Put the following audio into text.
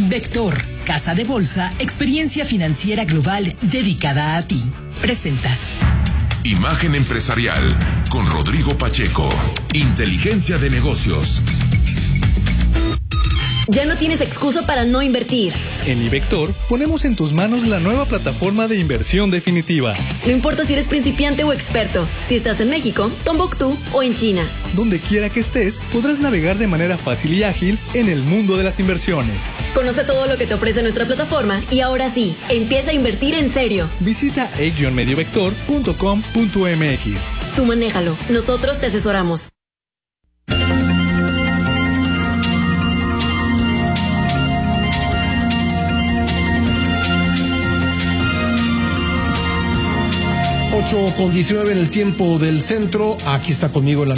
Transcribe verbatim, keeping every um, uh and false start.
Vector, casa de bolsa, experiencia financiera global dedicada a ti. Presenta Imagen Empresarial con Rodrigo Pacheco. Inteligencia de negocios. Ya no tienes excusa para no invertir. En iVector ponemos en tus manos la nueva plataforma de inversión definitiva. No importa si eres principiante o experto, si estás en México, Tombuctú o en China. Donde quiera que estés, podrás navegar de manera fácil y ágil en el mundo de las inversiones. Conoce todo lo que te ofrece nuestra plataforma y ahora sí, empieza a invertir en serio. Visita e guion mediovector punto com punto m x. Tú manéjalo, nosotros te asesoramos. ocho con diecinueve en el tiempo del centro. Aquí está conmigo la